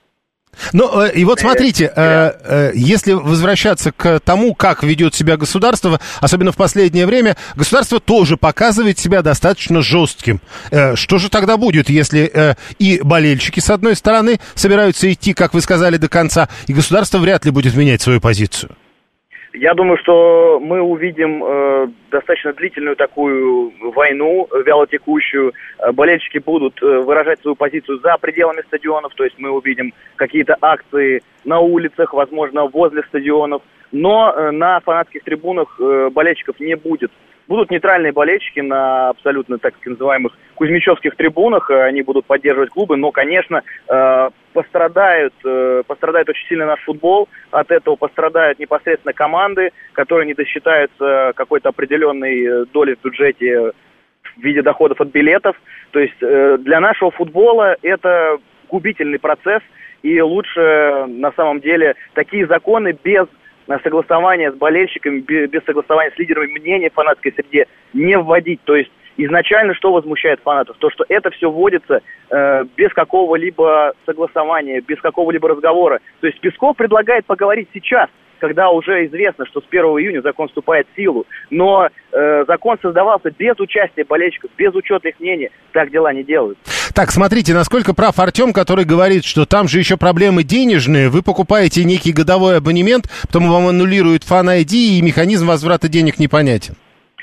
Ну, и вот смотрите, если возвращаться к тому, как ведет себя государство, особенно в последнее время, государство тоже показывает себя достаточно жестким. Что же тогда будет, если и болельщики, с одной стороны, собираются идти, как вы сказали, до конца, и государство вряд ли будет менять свою позицию? Я думаю, что мы увидим э, достаточно длительную такую войну, вялотекущую. Болельщики будут э, выражать свою позицию за пределами стадионов, то есть мы увидим какие-то акции на улицах, возможно, возле стадионов, но э, на фанатских трибунах э, болельщиков не будет. Будут нейтральные болельщики на абсолютно так называемых кузьмичевских трибунах, они будут поддерживать клубы, но, конечно, пострадают, пострадает очень сильно наш футбол, от этого пострадают непосредственно команды, которые не досчитаются какой-то определенной доли в бюджете в виде доходов от билетов. То есть для нашего футбола это губительный процесс, и лучше на самом деле такие законы без согласования с болельщиками, без согласования с лидерами мнения в фанатской среде не вводить. То есть изначально что возмущает фанатов? То, что это все вводится э, без какого-либо согласования, без какого-либо разговора. То есть Песков предлагает поговорить сейчас, когда уже известно, что с первого июня закон вступает в силу. Но э, закон создавался без участия болельщиков, без учета их мнения. Так дела не делают. Так, смотрите, насколько прав Артем, который говорит, что там же еще проблемы денежные. Вы покупаете некий годовой абонемент, потом вам аннулируют Fan-ай ди, и механизм возврата денег непонятен.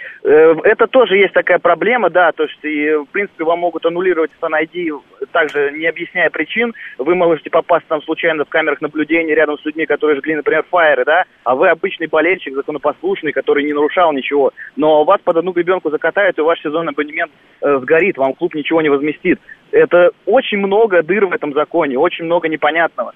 Это тоже есть такая проблема, да, то есть, и, в принципе, вам могут аннулировать Fan-ай ди, также не объясняя причин. Вы можете попасть там случайно в камерах наблюдения рядом с людьми, которые жгли, например, фаеры, да, а вы обычный болельщик, законопослушный, который не нарушал ничего, но вас под одну гребенку закатают, и ваш сезонный абонемент э, сгорит, вам клуб ничего не возместит. Это очень много дыр в этом законе, очень много непонятного,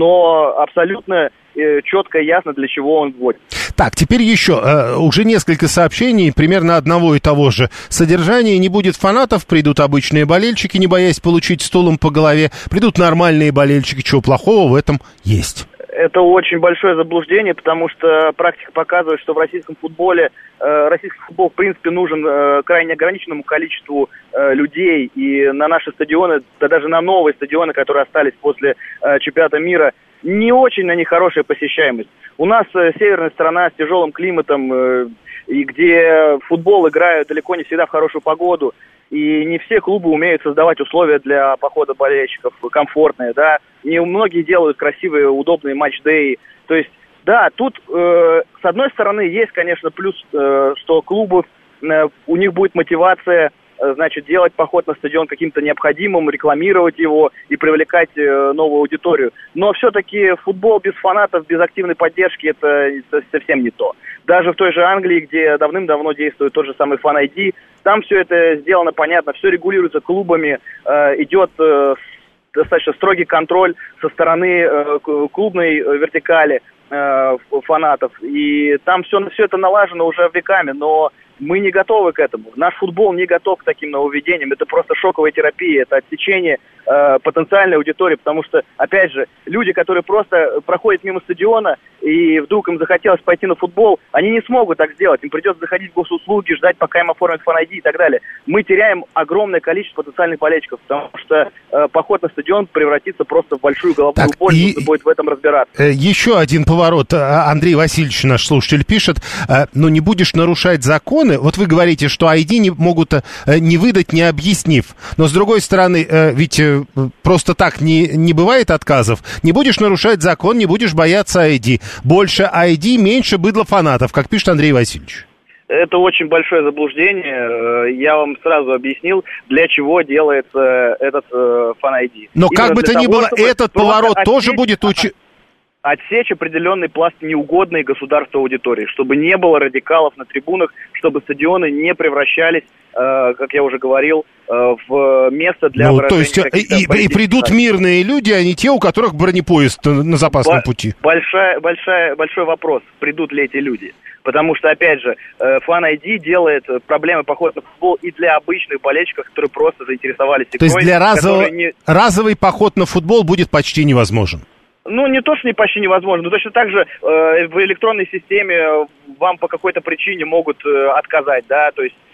но абсолютно э, четко и ясно, для чего он вводит. Так, теперь еще, э, уже несколько сообщений, примерно одного и того же содержания. Не будет фанатов, придут обычные болельщики, не боясь получить стулом по голове, придут нормальные болельщики, чего плохого в этом есть. Это очень большое заблуждение, потому что практика показывает, что в российском футболе, э, российский футбол, в принципе, нужен э, крайне ограниченному количеству э, людей. И на наши стадионы, да даже на новые стадионы, которые остались после э, чемпионата мира, не очень на них хорошая посещаемость. У нас э, северная страна с тяжелым климатом, э, и где футбол играют далеко не всегда в хорошую погоду. И не все клубы умеют создавать условия для похода болельщиков комфортные, да. Не многие делают красивые, удобные матч-дэи. То есть, да, тут э, с одной стороны есть, конечно, плюс, э, что клубов, э, у них будет мотивация, э, значит, делать поход на стадион каким-то необходимым, рекламировать его и привлекать э, новую аудиторию. Но все-таки футбол без фанатов, без активной поддержки, это, это совсем не то. Даже в той же Англии, где давным-давно действует тот же самый Fan-ай ди, там все это сделано понятно, все регулируется клубами, э, идет э, достаточно строгий контроль со стороны э, клубной вертикали э, фанатов. И там все, все это налажено уже веками, но мы не готовы к этому. Наш футбол не готов к таким нововведениям. Это просто шоковая терапия, это отсечение э, потенциальной аудитории, потому что, опять же, люди, которые просто проходят мимо стадиона и вдруг им захотелось пойти на футбол, они не смогут так сделать. Им придется заходить в госуслуги, ждать, пока им оформят Fan-ай ди и так далее. Мы теряем огромное количество потенциальных болельщиков, потому что э, поход на стадион превратится просто в большую головную так, боль, и... нужно будет в этом разбираться. Еще один поворот. Андрей Васильевич, наш слушатель, пишет, но не будешь нарушать закон. Вот вы говорите, что ай ди не могут не выдать, не объяснив. Но, с другой стороны, ведь просто так не, не бывает отказов. Не будешь нарушать закон, не будешь бояться ай ди. Больше ай ди, меньше быдла фанатов, как пишет Андрей Васильевич. Это очень большое заблуждение. Я вам сразу объяснил, для чего делается этот Fan-ай ди. Но именно как бы то ни было, этот поворот тоже будет учить... отсечь определенный пласт неугодной государству аудитории, чтобы не было радикалов на трибунах, чтобы стадионы не превращались, э, как я уже говорил, э, в место для ну, выражения то есть и, и придут мирные люди, а не те, у которых бронепоезд на запасном Бо- пути. Большая, большая, большой вопрос, придут ли эти люди. Потому что, опять же, Fan-ай ди делает проблемы похода на футбол и для обычных болельщиков, которые просто заинтересовались игрой. То есть для разового, не... разовый поход на футбол будет почти невозможен? Ну, не то, что не почти невозможно, но точно так же э, в электронной системе вам по какой-то причине могут э, отказать, да, то есть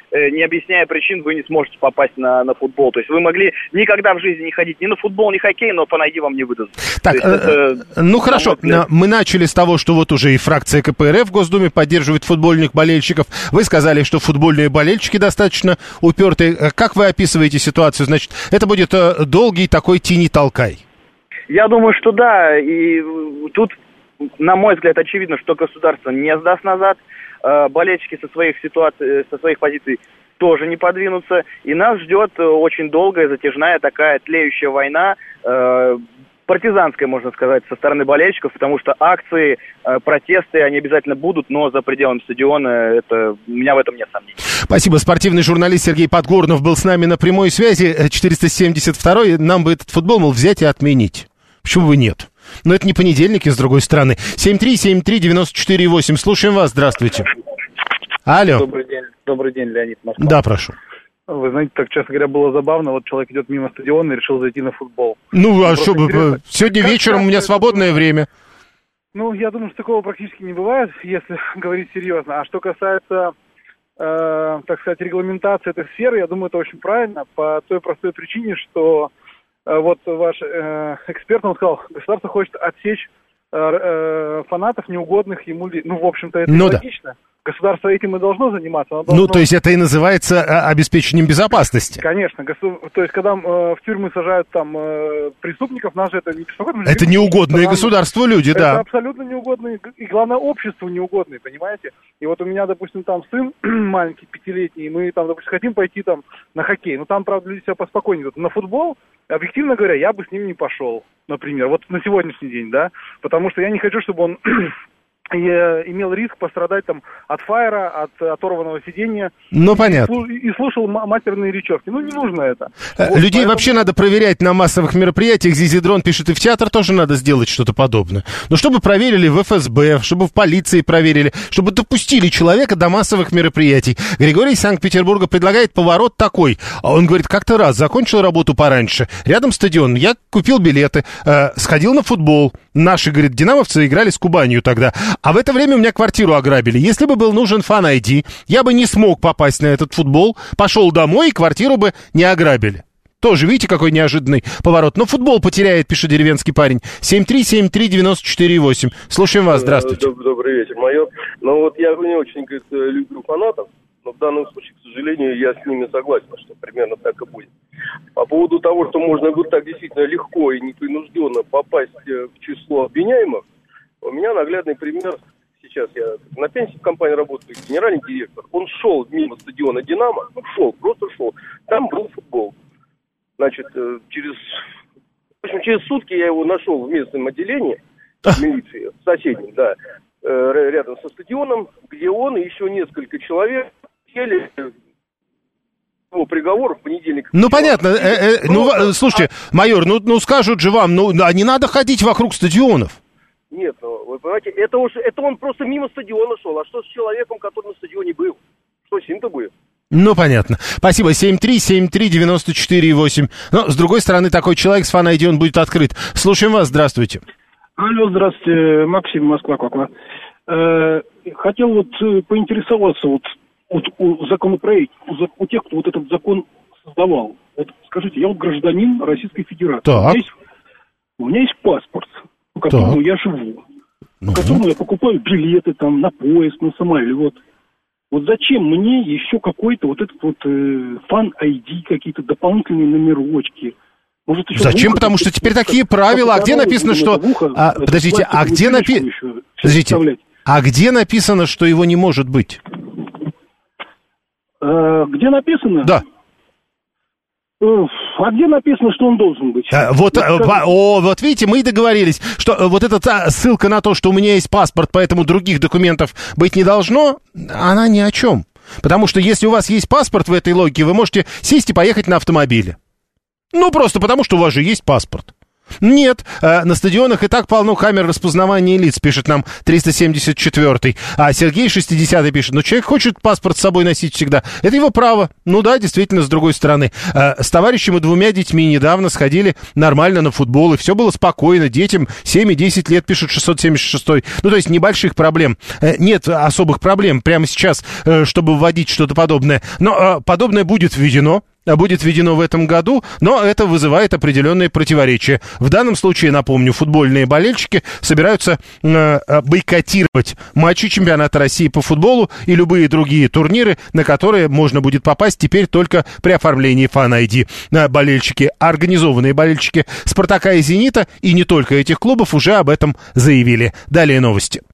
не объясняя причин, вы не сможете попасть на, на футбол. То есть вы могли никогда в жизни не ходить ни на футбол, ни хоккей, но фан ай ди вам не выдадут. Так, есть, это, ну хорошо, мы начали с того, что вот уже и фракция ка пэ эр эф в Госдуме поддерживает футбольных болельщиков. Вы сказали, что футбольные болельщики достаточно упертые. Как вы описываете ситуацию? Значит, это будет долгий такой тяни-толкай. Я думаю, что да, и тут, на мой взгляд, очевидно, что государство не сдаст назад, болельщики со своих ситуаций, со своих позиций тоже не подвинутся, и нас ждет очень долгая, затяжная такая тлеющая война, партизанская, можно сказать, со стороны болельщиков, потому что акции, протесты, они обязательно будут, но за пределами стадиона, это, у меня в этом нет сомнений. Спасибо. Спортивный журналист Сергей Подгорнов был с нами на прямой связи. четыреста семьдесят второй, нам бы этот футбол, мол, взять и отменить. Почему бы нет? Но это не понедельники, с другой стороны. семь три семь три девять четыре восемь. Слушаем вас. Здравствуйте. Алло. Добрый день. Добрый день, Леонид Москва. Да, прошу. Вы знаете, так, честно говоря, было забавно. Вот человек идет мимо стадиона и решил зайти на футбол. Ну, а что бы... Сегодня как вечером у меня свободное время. Ну, я думаю, что такого практически не бывает, если говорить серьезно. А что касается, э, так сказать, регламентации этой сферы, я думаю, это очень правильно. По той простой причине, что... Вот ваш э, эксперт, он сказал, государство хочет отсечь э, э, фанатов, неугодных ему... Ну, в общем-то, это ну, логично. Да. Государство этим и должно заниматься. Оно должно... Ну, то есть это и называется обеспечением безопасности. Конечно. Госу... То есть когда э, в тюрьмы сажают там э, преступников, нас же это не беспокоит. Это неугодные нам... государству люди, это да. Это абсолютно неугодные. И главное, обществу неугодные, понимаете? И вот у меня, допустим, там сын маленький, пятилетний, мы там, допустим, хотим пойти там на хоккей. Ну, там, правда, люди себя поспокойнее. На футбол, объективно говоря, я бы с ним не пошел, например. Вот на сегодняшний день, да. Потому что я не хочу, чтобы он... И, имел риск пострадать там от фаера, от оторванного сидения. Ну, понятно. И, и слушал матерные речевки. Ну, не нужно это. Вот, людей поэтому... вообще надо проверять на массовых мероприятиях. Зизидрон пишет, и в театр тоже надо сделать что-то подобное. Но чтобы проверили в эф эс бэ, чтобы в полиции проверили, чтобы допустили человека до массовых мероприятий. Григорий из Санкт-Петербурга предлагает поворот такой. Он говорит, как-то раз закончил работу пораньше. Рядом стадион. Я купил билеты, э, сходил на футбол. Наши, говорит, динамовцы играли с Кубанью тогда. А в это время у меня квартиру ограбили. Если бы был нужен фан ай ди, я бы не смог попасть на этот футбол, пошел домой, и квартиру бы не ограбили. Тоже, видите, какой неожиданный поворот. Но футбол потеряет, пишет деревенский парень. семь три семь три девять четыре восемь. Слушаем вас, здравствуйте. Добрый, добрый вечер, майор. Ну вот я не очень, говорит, люблю фанатов, но в данном случае, к сожалению, я с ними согласен, что примерно так и будет. По поводу того, что можно вот так действительно легко и непринужденно попасть в число обвиняемых, у меня наглядный пример. Сейчас я на пенсии в компании работаю, генеральный директор. Он шел мимо стадиона «Динамо», ну, шел, просто шел. Там был футбол. Значит, через, в общем, через сутки я его нашел в местном отделении милиции, в соседнем, да, рядом со стадионом, где он и еще несколько человек сели... Его приговор в понедельник. Ну, понятно. Э, э, ну, ну, слушайте, а... майор, ну, ну скажут же вам, ну, а не надо ходить вокруг стадионов. Нет, ну, вы понимаете, это, уж, это он просто мимо стадиона шел. А что с человеком, который на стадионе был? Что с ним-то будет? Ну, понятно. Спасибо. семь три семь три девять четыре восемь. Но, с другой стороны, такой человек с фан ай ди, он будет открыт. Слушаем вас. Здравствуйте. Алло, здравствуйте. Максим, Москва, Кваква. Э, хотел вот поинтересоваться, вот, вот у законопроект, у, у тех, кто вот этот закон создавал. Вот скажите, я вот гражданин Российской Федерации. Так. У меня есть, у меня есть паспорт, по которому так. я живу. Ну. По которому я покупаю билеты там на поезд, на самолет. Вот зачем мне еще какой-то вот этот вот э, фан ай ди, какие-то дополнительные номерочки? Может, зачем? Потому что теперь такие правила. А где написано, что... А, подождите, а где написано... Подождите, а где написано, что его не может быть? А, где написано? Да. А где написано, что он должен быть? А, вот, а, о, вот видите, мы и договорились, что вот эта ссылка на то, что у меня есть паспорт, поэтому других документов быть не должно, она ни о чем. Потому что если у вас есть паспорт в этой логике, вы можете сесть и поехать на автомобиле. Ну, просто потому, что у вас же есть паспорт. Нет, на стадионах и так полно камер распознавания лиц, пишет нам триста семьдесят четвёртый. А Сергей шестидесятый пишет, ну, человек хочет паспорт с собой носить всегда. Это его право. Ну да, действительно, с другой стороны. С товарищем и двумя детьми недавно сходили нормально на футбол, и все было спокойно. Детям семь и десять лет, пишет шестьсот семьдесят шестой. Ну, то есть небольших проблем. Нет особых проблем прямо сейчас, чтобы вводить что-то подобное. Но подобное будет введено. Будет введено в этом году, но это вызывает определенные противоречия. В данном случае, напомню, футбольные болельщики собираются э, бойкотировать матчи чемпионата России по футболу и любые другие турниры, на которые можно будет попасть теперь только при оформлении Fan-ай ди. Болельщики, организованные болельщики «Спартака» и «Зенита», и не только этих клубов, уже об этом заявили. Далее новости.